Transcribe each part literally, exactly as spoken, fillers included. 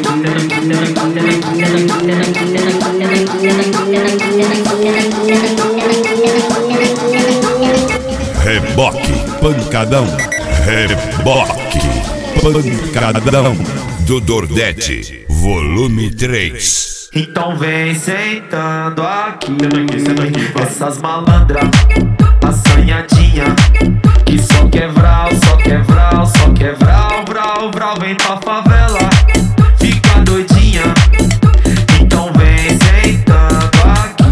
Reboque, pancadão, reboque, pancadão do Nordeste, volume três. Então vem sentando aqui, essas malandras assanhadinha, que só quer vral, só quer vral, só quer vral, vral, vral. Vem pra favela, fica doidinha. Então vem sentando aqui.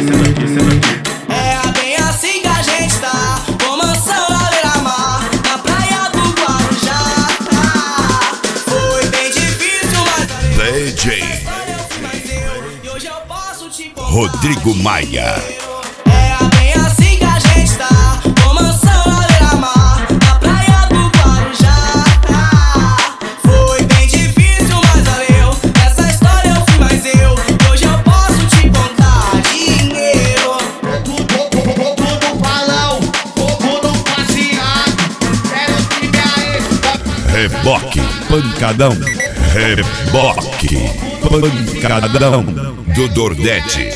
É bem assim que a gente tá, com mansão à beira-mar, na praia do Guarujá. Foi bem difícil, mas D J e hoje eu posso te contar. Rodrigo Maia. É bem assim que a gente tá, com mansão à beira-mar, na praia do Guarujá. Foi bem difícil, mas valeu. Essa história eu fui mais eu, e hoje eu posso te contar dinheiro. Tudo no balão, tudo no passeado. Quero que me arresta. Reboque, pancadão, reboque, pancadão do Nordeste,